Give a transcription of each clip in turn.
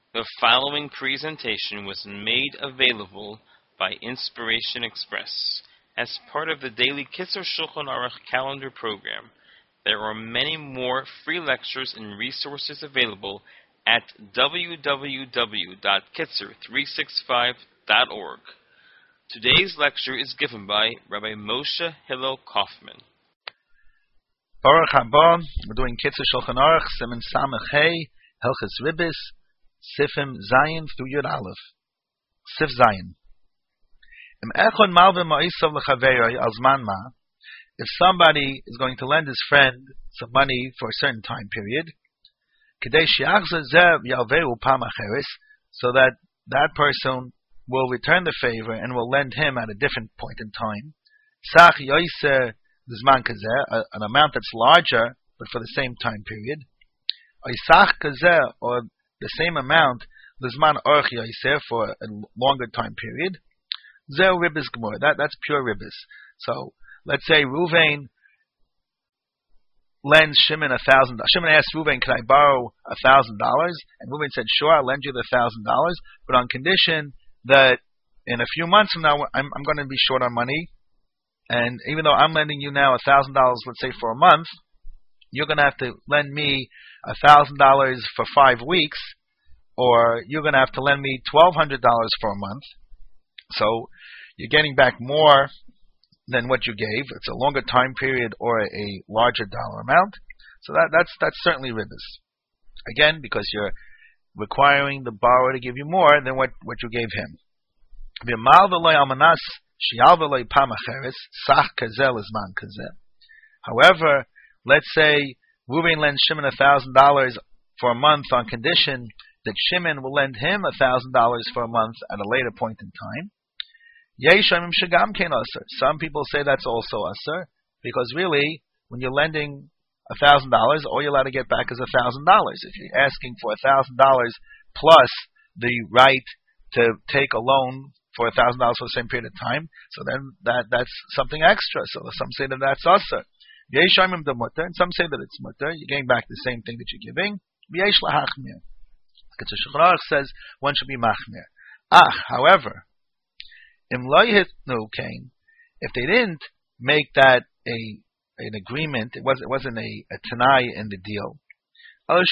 The following presentation was made available by Inspiration Express as part of the daily Kitzur Shulchan Aruch calendar program. There are many more free lectures and resources available at www.kitzur365.org. Today's lecture is given by Rabbi Moshe Hillel Kaufman. Baruch haba, we're doing Kitzur Shulchan Aruch, Siman Samach Hey, Hilchos Ribis, Sifim Zayin through Yud Aleph. Sif Zayin. If somebody is going to lend his friend some money for a certain time period, so that that person will return the favor and will lend him at a different point in time, an amount that's larger but for the same time period, or the same amount for a longer time period, that's pure ribbis. So let's say Ruvain lends Shimon $1,000. Shimon asked Ruvain, "Can I borrow $1,000?" And Ruvain said, "Sure, I'll lend you the $1,000, but on condition that in a few months from now I'm going to be short on money, and even though I'm lending you now $1,000, let's say for a month, you're going to have to lend me $1,000 for 5 weeks, or you're going to have to lend me $1,200 for a month. So you're getting back more than what you gave. It's a longer time period or a larger dollar amount. So that's certainly ribbis. Again, because you're requiring the borrower to give you more than what you gave him. However, let's say Reuven lends Shimon $1,000 for a month on condition that Shimon will lend him $1,000 for a month at a later point in time. Some people say that's also asur, because really, when you're lending $1,000, all you're allowed to get back is $1,000. If you're asking for $1,000 plus the right to take a loan for $1,000 for the same period of time, so then that's something extra. So some say that that's asur. And some say that it's mutter. You're getting back the same thing that you're giving. Kitzur Shulchan Aruch says one should be machmir. However, if they didn't make that an agreement, it wasn't a tanai in the deal. But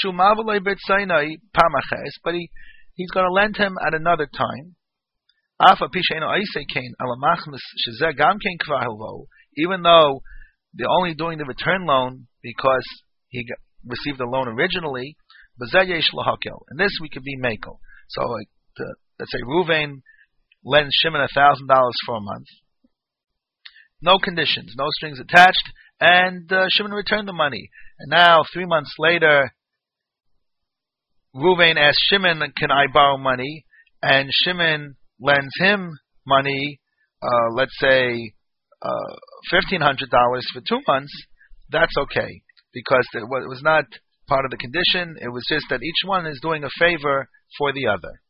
he's going to lend him at another time. Even though they're only doing the return loan because he received the loan originally, in this we could be mekel. So let's say Ruvain lends Shimon $1,000 for a month. No conditions, no strings attached, and Shimon returned the money. And now, 3 months later, Ruvain asks Shimon, "Can I borrow money?" And Shimon lends him money, let's say $1,500 for 2 months. That's okay, because it was not part of the condition. It was just that each one is doing a favor for the other.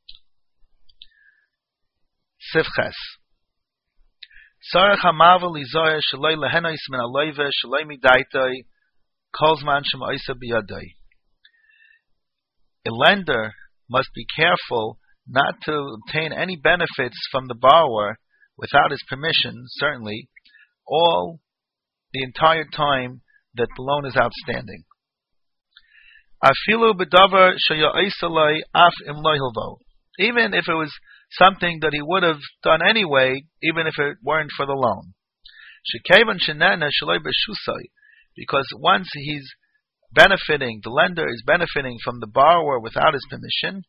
Sifches. Sarach hamavel lizoyer shaloi lehenois min aloive shaloi midaitoi kolzman shem oisa biyadoi. A lender must be careful not to obtain any benefits from the borrower without his permission, certainly, all the entire time that the loan is outstanding. Afilu b'davar sheyoisaloi af im loyilvo. Even if it was something that he would have done anyway, even if it weren't for the loan. Because once he's benefiting, the lender is benefiting from the borrower without his permission,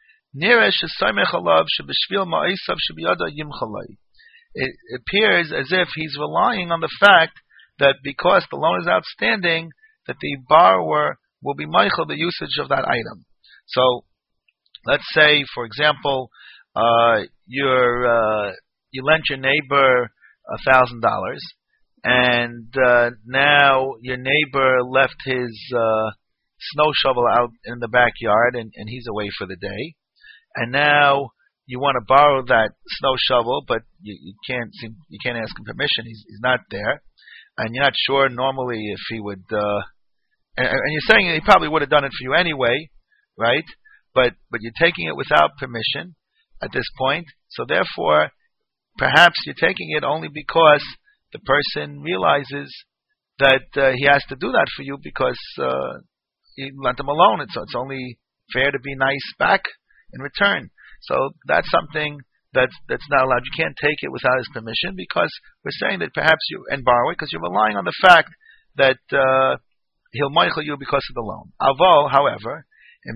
it appears as if he's relying on the fact that because the loan is outstanding, that the borrower will be meichel the usage of that item. So, let's say, for example, you lent your neighbor $1,000, and now your neighbor left his snow shovel out in the backyard, and he's away for the day, and now you want to borrow that snow shovel, but you can't ask him permission. He's not there, and you're not sure normally if he would. And you're saying he probably would have done it for you anyway, right? but you're taking it without permission at this point. So therefore, perhaps you're taking it only because the person realizes that he has to do that for you because you lent him a loan. It's only fair to be nice back in return. So that's something that's not allowed. You can't take it without his permission because we're saying that perhaps you and borrow it because you're relying on the fact that he'll meichel you because of the loan. Avol, however,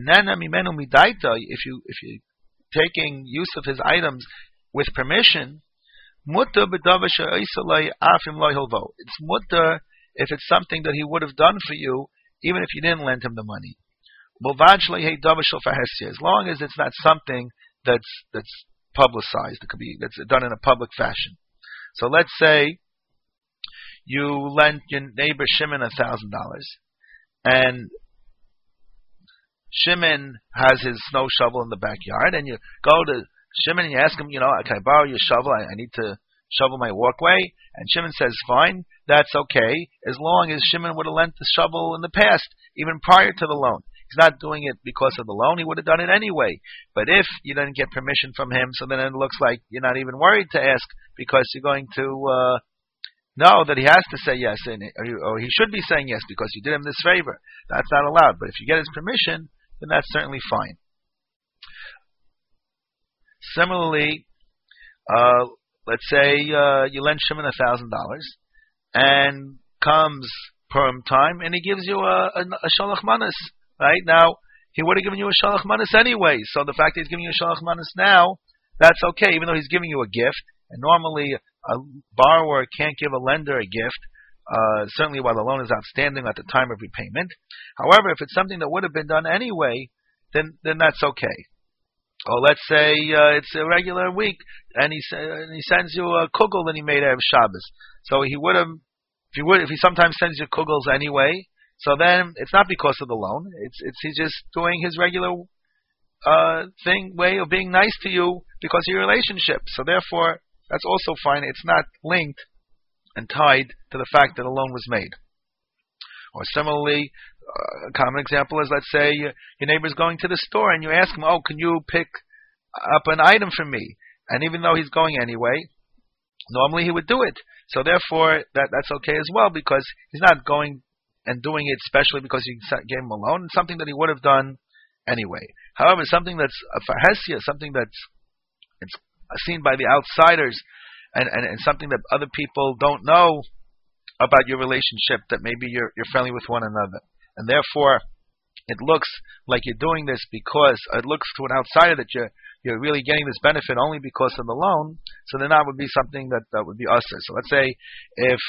if you're taking use of his items with permission, mutter it's mutter if it's something that he would have done for you even if you didn't lend him the money. As long as it's not something that's publicized, it could be that's done in a public fashion. So let's say you lent your neighbor Shimon $1,000, and Shimon has his snow shovel in the backyard, and you go to Shimon and you ask him, can I borrow your shovel? I need to shovel my walkway. And Shimon says, fine, that's okay, as long as Shimon would have lent the shovel in the past, even prior to the loan. He's not doing it because of the loan. He would have done it anyway. But if you didn't get permission from him, so then it looks like you're not even worried to ask because you're going to know that he has to say yes, or he should be saying yes because you did him this favor. That's not allowed. But if you get his permission, then that's certainly fine. Similarly, let's say you lend Shimon $1,000, and comes Purim time, and he gives you a shalach manas. Right now, he would have given you a shalach manas anyway. So the fact that he's giving you a shalach manas now, that's okay, even though he's giving you a gift. And normally, a borrower can't give a lender a gift, certainly while the loan is outstanding at the time of repayment. However, if it's something that would have been done anyway, then that's okay. Or let's say it's a regular week, and he sends you a kugel that he made out of Shabbos. So he would have, if he sometimes sends you kugels anyway, so then it's not because of the loan. It's he's just doing his regular way of being nice to you because of your relationship. So therefore, that's also fine. It's not linked and tied to the fact that a loan was made. Or similarly, a common example is, let's say your neighbor's going to the store and you ask him, can you pick up an item for me? And even though he's going anyway, normally he would do it. So therefore, that's okay as well because he's not going and doing it especially because you gave him a loan. It's something that he would have done anyway. However, something that's a fahesia, something that's it's seen by the outsiders and something that other people don't know about your relationship, that maybe you're friendly with one another. And therefore, it looks like you're doing this because it looks to an outsider that you're really getting this benefit only because of the loan. So then that would be something that would be usher. So let's say if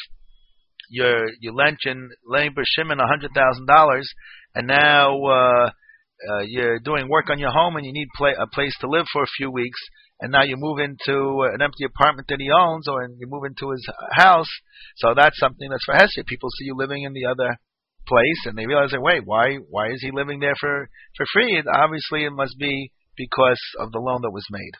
you lent your neighbor Shimon $100,000, and now you're doing work on your home and you need a place to live for a few weeks, and now you move into an empty apartment that he owns, or you move into his house. So that's something that's for Hesed. People see you living in the other place, and they realize that, wait, why is he living there for free? Obviously, it must be because of the loan that was made.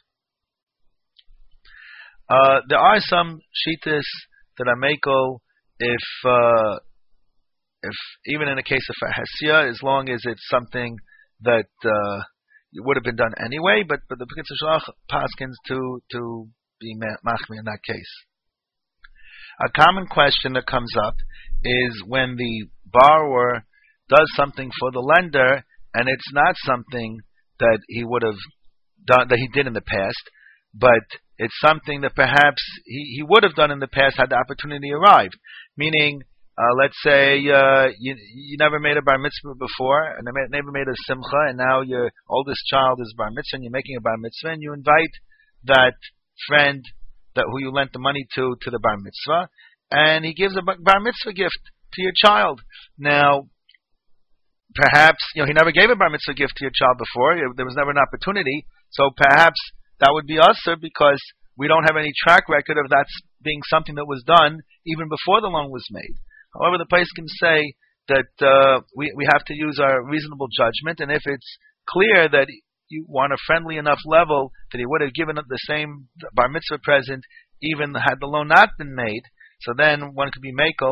There are some shittas that are mekel if even in a case of fahesia, as long as it's something that it would have been done anyway, but the Pekitzer Shalach paskins to be machmi in that case. A common question that comes up is when the borrower does something for the lender, and it's not something that he would have done, that he did in the past, but it's something that perhaps he would have done in the past had the opportunity arrived. Meaning, let's say you never made a bar mitzvah before, and never made a simcha, and now your oldest child is bar mitzvah, and you're making a bar mitzvah, and you invite that friend who you lent the money to the bar mitzvah, and he gives a bar mitzvah gift to your child. Now, perhaps he never gave a bar mitzvah gift to your child before. There was never an opportunity, so perhaps that would be usher because we don't have any track record of that being something that was done even before the loan was made. However, the place can say that we have to use our reasonable judgment, and if it's clear that you want a friendly enough level that he would have given the same bar mitzvah present even had the loan not been made, so then one could be mekel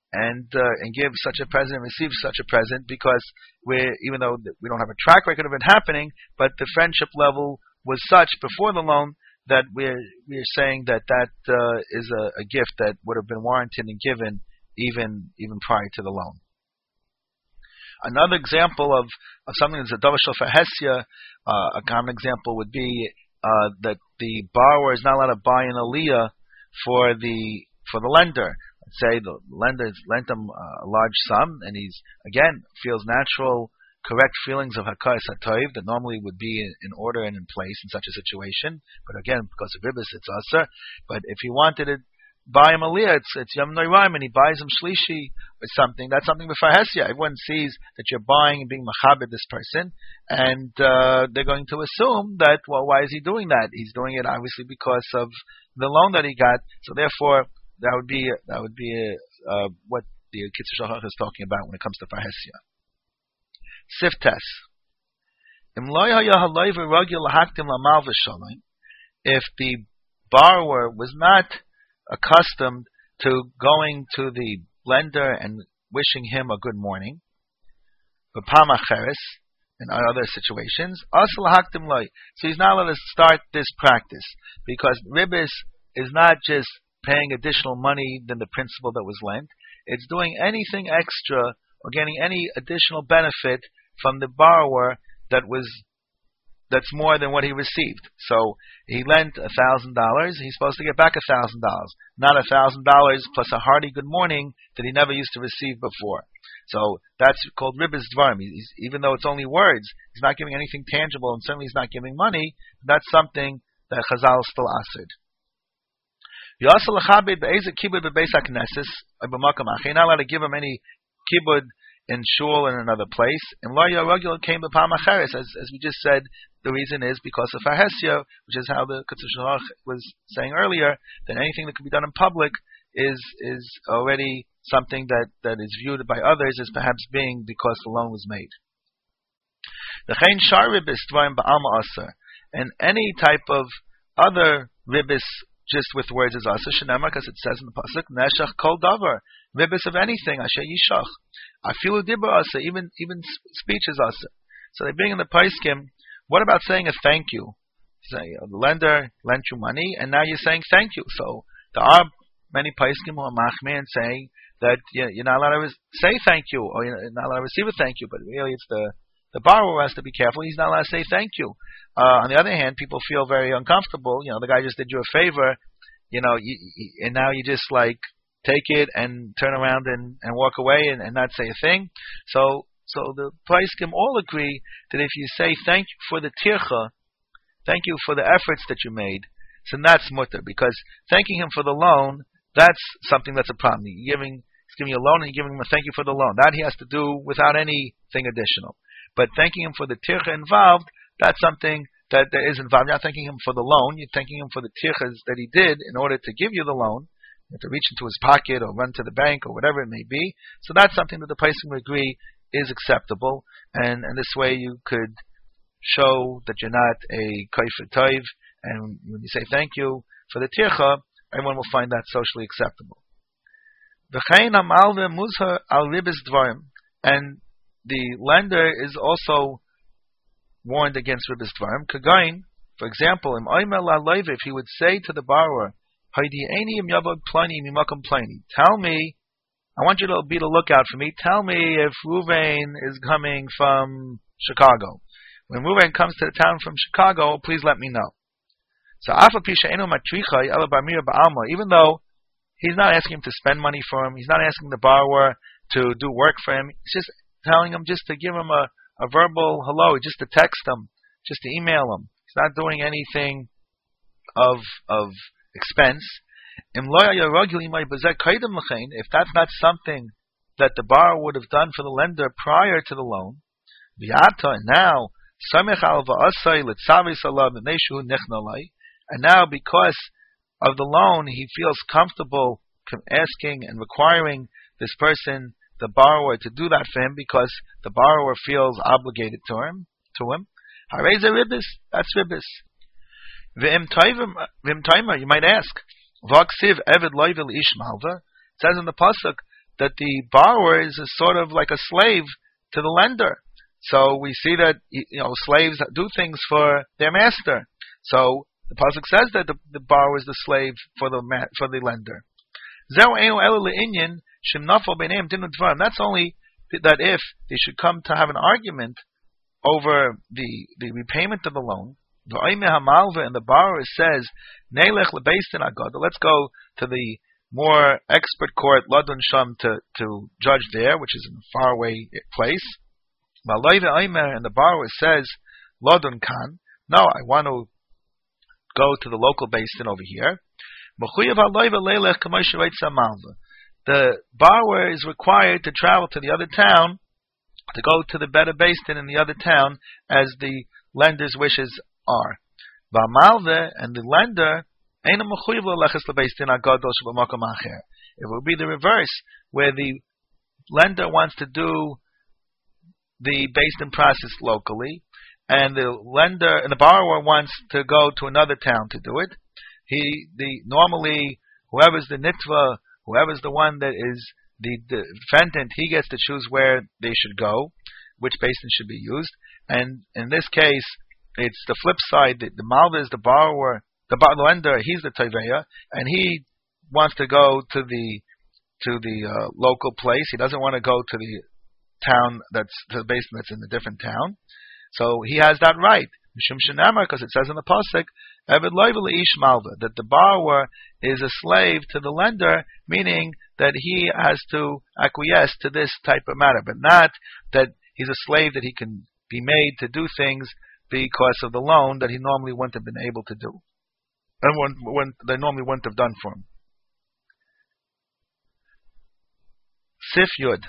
and give such a present and receive such a present, because even though we don't have a track record of it happening, but the friendship level was such before the loan that we're saying that is a gift that would have been warranted and given even prior to the loan. Another example of something that's a davar shel farhesia, a common example would be that the borrower is not allowed to buy an aliyah for the lender. Let's say the lender has lent him a large sum, and he's again feels natural, correct feelings of hakaras hatoiv that normally would be in order and in place in such a situation. But again, because of ribis, it's aser. But if he wanted to buy him aliyah, it's yom noiraim, and he buys him shlishi or something. That's something b'farhesia. Everyone sees that you're buying and being machabed this person, and they're going to assume that, well, why is he doing that? He's doing it obviously because of the loan that he got. So therefore, that would be what the Kitzur Shulchan Aruch is talking about when it comes to farhesia. Siftes. If the borrower was not accustomed to going to the lender and wishing him a good morning, in other situations, so he's not allowed to start this practice, because ribis is not just paying additional money than the principal that was lent. It's doing anything extra or getting any additional benefit from the borrower that's more than what he received. So he lent $1,000. He's supposed to get back $1,000, not $1,000 plus a hearty good morning that he never used to receive before. So that's called ribis dvarim. Even though it's only words, he's not giving anything tangible, and certainly he's not giving money. That's something that Chazal still asked. You're not allowed to give him any kibud in shul and another place. And came as we just said, the reason is because of farhesia, which is how the Kitzur Shulchan Aruch was saying earlier, that anything that can be done in public is already something that is viewed by others as perhaps being because the loan was made. And any type of other ribis just with words is asa, shenamar, because it says in the pasuk, neshach kol davar, ribis of anything, asher yishach, afilu dibur asa, even speech is asa. So they bring in the paiskim, what about saying a thank you? Say the lender lent you money, and now you're saying thank you. So there are many paiskim who are machmir and saying that you're not allowed to say thank you, or you're not allowed to receive a thank you, but really it's the borrower has to be careful. He's not allowed to say thank you. On the other hand, people feel very uncomfortable. The guy just did you a favor, and now you just like take it and turn around and walk away and not say a thing. So the Paiskim all agree that if you say thank you for the tircha, thank you for the efforts that you made, so that's mutter, because thanking him for the loan, that's something that's a problem. He's giving you a loan and you're giving him a thank you for the loan. That he has to do without anything additional. But thanking him for the tircha involved, that's something that there is involved. You're not thanking him for the loan, you're thanking him for the tirchas that he did in order to give you the loan. You have to reach into his pocket or run to the bank or whatever it may be. So that's something that the Paiskim agree is acceptable, and this way you could show that you're not a kaifer toiv, and when you say thank you for the tircha, everyone will find that socially acceptable. And the lender is also warned against ribis dvarim. Kagain, for example, if he would say to the borrower, tell me, I want you to be the lookout for me. Tell me if Ruvain is coming from Chicago. When Ruvain comes to the town from Chicago, please let me know. So even though he's not asking him to spend money for him, he's not asking the borrower to do work for him, he's just telling him just to give him a verbal hello, just to text him, just to email him. He's not doing anything of expense. If that's not something that the borrower would have done for the lender prior to the loan, and now because of the loan he feels comfortable asking and requiring this person, the borrower, to do that for him because the borrower feels obligated to him. That's ribis. You might ask, it says in the pasuk that the borrower is a sort of like a slave to the lender. So we see that slaves do things for their master. So the pasuk says that the borrower is the slave for the lender. That's only that if they should come to have an argument over the repayment of the loan, and the borrower says, let's go to the more expert court, Ladun Sham, to judge there, which is in a faraway place. And the borrower says, Ladun Khan, no, I want to go to the local basin over here. The borrower is required to travel to the other town, to go to the better basin in the other town, as the lender's wishes are. And the lender, it would be the reverse, where the lender wants to do the basin process locally, and the borrower wants to go to another town to do it. Normally, whoever's the nitva, whoever's the one that is the defendant, he gets to choose where they should go, which basin should be used. And in this case, it's the flip side. The malva is the borrower, the lender. He's the teveya, and he wants to go to the local place. He doesn't want to go to the town to the basin that's in a different town. So he has that right. Because it says in the pasuk, that the borrower is a slave to the lender, meaning that he has to acquiesce to this type of matter, but not that he's a slave that he can be made to do things because of the loan that he normally wouldn't have been able to do, and when they normally wouldn't have done for him. Sif Yud.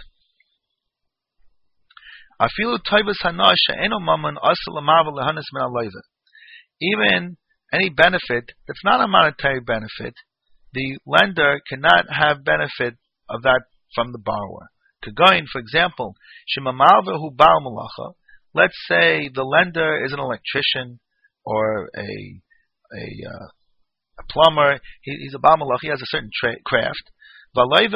Even any benefit that's not a monetary benefit, the lender cannot have benefit of that from the borrower. Kagoin, for example, let's say the lender is an electrician or a plumber. He's a baal malach. He has a certain craft. And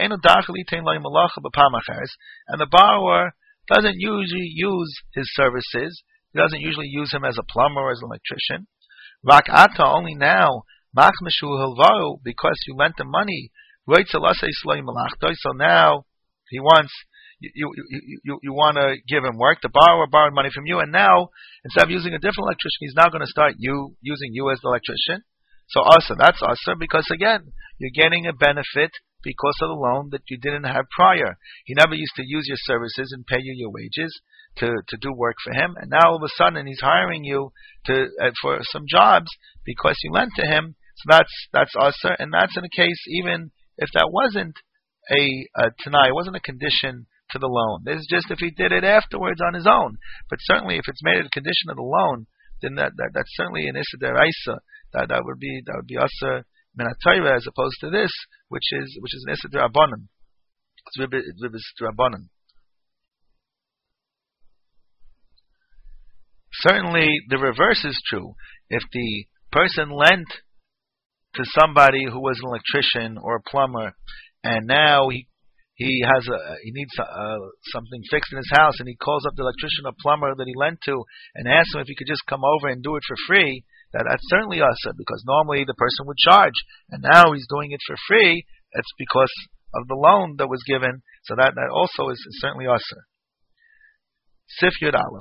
the borrower doesn't usually use his services. He doesn't usually use him as a plumber or as an electrician. Only now, because you lent him money, so now he wants you want to give him work. The borrower borrowed money from you, and now instead of using a different electrician, he's now going to start using you as the electrician. So that's also because again, you're getting a benefit because of the loan that you didn't have prior. He never used to use your services and pay you your wages to do work for him, and now all of a sudden he's hiring you for some jobs because you lent to him. So that's also, and that's in a case even if that wasn't a tanai, it wasn't a condition to the loan. This is just if he did it afterwards on his own. But certainly if it's made a condition of the loan, then that's certainly an issa deraisa. That would be asa min ha-Torah as opposed to this, which is an issa derabanan. It's ribis derabanan. Certainly the reverse is true. If the person lent to somebody who was an electrician or a plumber, and now he needs something fixed in his house, and he calls up the electrician or plumber that he lent to and asks him if he could just come over and do it for free, that's certainly asa, because normally the person would charge, and now he's doing it for free. It's because of the loan that was given, so that also is certainly asa. Sif Yud Aleph.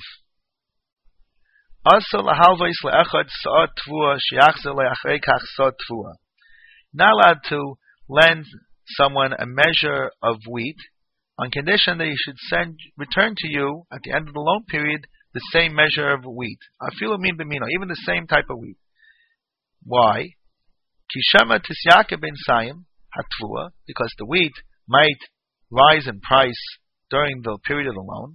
Not allowed to lend someone a measure of wheat on condition that he should return to you at the end of the loan period the same measure of wheat. Even the same type of wheat. Why? Because the wheat might rise in price during the period of the loan.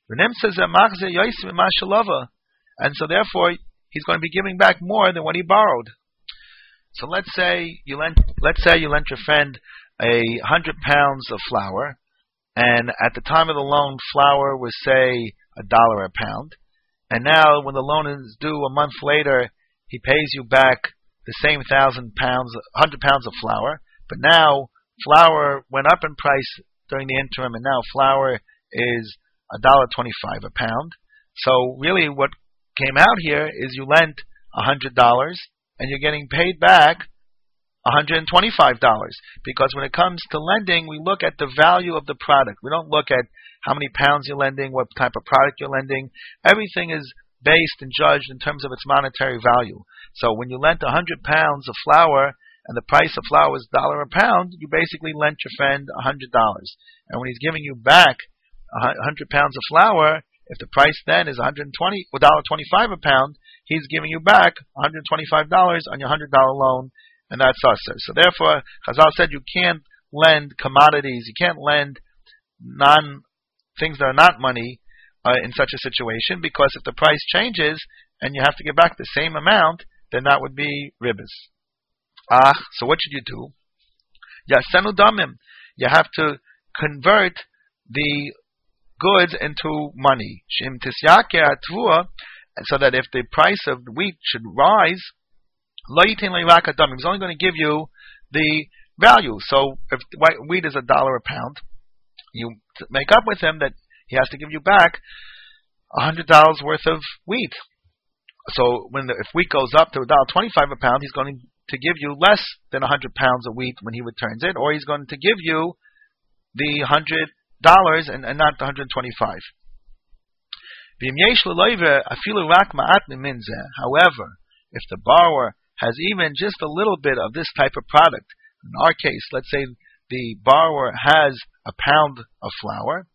And so therefore he's going to be giving back more than what he borrowed. So let's say you lent your friend 100 pounds of flour, and at the time of the loan, flour was say $1 a pound, and now when the loan is due a month later, he pays you back the same 100 pounds of flour, but now flour went up in price during the interim, and now flour is $1.25 a pound. So really, what came out here is you lent $100 and you're getting paid back $125, because when it comes to lending, we look at the value of the product. We don't look at how many pounds you're lending, what type of product you're lending. Everything is based and judged in terms of its monetary value. So when you lent 100 pounds of flour and the price of flour is $1 a pound, you basically lent your friend $100. And when he's giving you back 100 pounds of flour, if the price then is $1.25 a pound, he's giving you back $125 on your $100 loan, and that's usher. So therefore, Chazal said you can't lend commodities, you can't lend things that are not money in such a situation, because if the price changes and you have to give back the same amount, then that would be ribas. So what should you do? Yasenu damim. You have to convert the goods into money. Shim tisyaker atvua, so that if the price of the wheat should rise, lo yitin le'rak adamim. He's only going to give you the value. So if wheat is $1 a pound, you make up with him that he has to give you back $100 worth of wheat. So if wheat goes up to $1.25 a pound, he's going to give you less than 100 pounds of wheat when he returns it, or he's going to give you the $100 and not the 125. However, if the borrower has even just a little bit of this type of product, in our case, let's say the borrower has a pound of flour,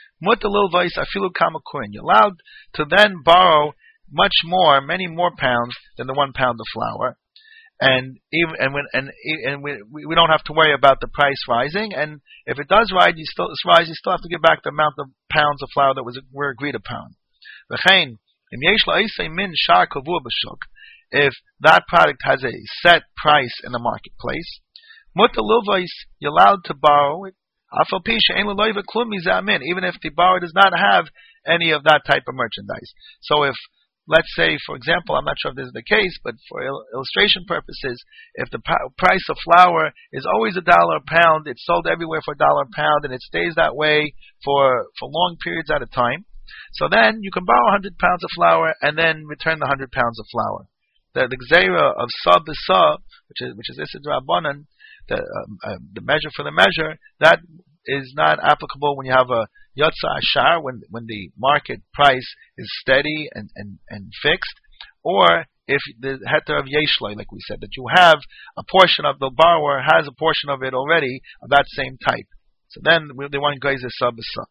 you're allowed to then borrow many more pounds than the 1 pound of flour, and we don't have to worry about the price rising. And if it does rise, you still have to give back the amount of pounds of flour that were agreed upon. If that product has a set price in the marketplace, you're allowed to borrow it, even if the borrower does not have any of that type of merchandise. So if, let's say, for example, I'm not sure if this is the case, but for illustration purposes, if the price of flour is always $1 a pound, it's sold everywhere for $1 a pound, and it stays that way for long periods at a time, so then you can borrow 100 pounds of flour and then return the 100 pounds of flour. The gzeira of sa b'sa, which is Issur D'Rabbanan, the measure for the measure, that is not applicable when you have a yotza ashar, when the market price is steady and fixed, or if the heter of yeshloi, like we said, that you have a portion of the borrower has a portion of it already of that same type. So then they want to gaze sa b'sa.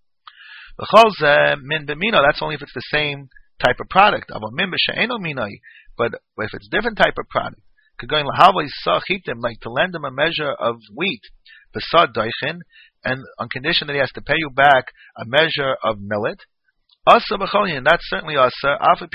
Min b'mino, that's only if it's the same type of product. But if it's different type of product, like to lend him a measure of wheat, and on condition that he has to pay you back a measure of millet, that's certainly asa,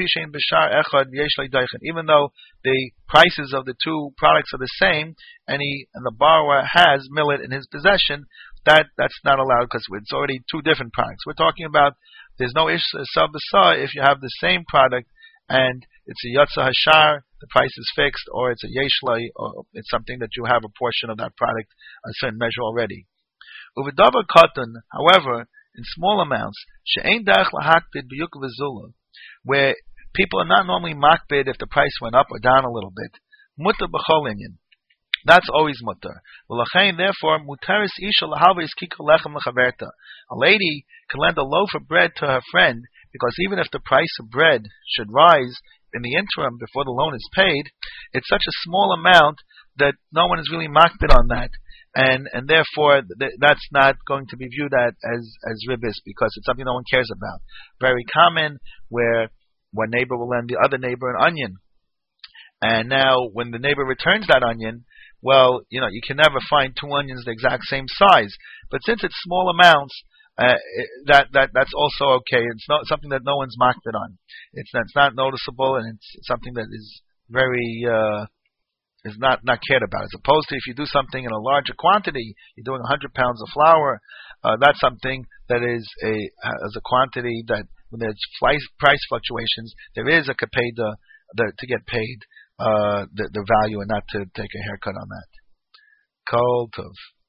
even though the prices of the two products are the same, and the borrower has millet in his possession, that's not allowed because it's already two different products. We're talking about there's no issur b'sa if you have the same product and it's a yotza hashar, the price is fixed, or it's a yeshloi, or it's something that you have a portion of that product, a certain measure already. Uvidavar katan, however, in small amounts, she'ein derech lahakbid b'yuk v'zula, where people are not normally makbid if the price went up or down a little bit. Mutar b'chol inyan. That's always mutar. Therefore, mutaris isha lahalva iskika lechem lechaverta. A lady can lend a loaf of bread to her friend, because even if the price of bread should rise in the interim before the loan is paid, it's such a small amount that no one is really makbid on that, and therefore that's not going to be viewed as ribis, because it's something no one cares about. Very common where one neighbor will lend the other neighbor an onion, and now when the neighbor returns that onion, well, you can never find two onions the exact same size. But since it's small amounts, that's also okay. It's not something that no one's marked it on. It's not noticeable, and it's something that is very is not cared about. As opposed to if you do something in a larger quantity, you're doing 100 pounds of flour. That's something that is a quantity that when there's price fluctuations, there is a kapeda to get paid the value and not to take a haircut on that. Kol tov.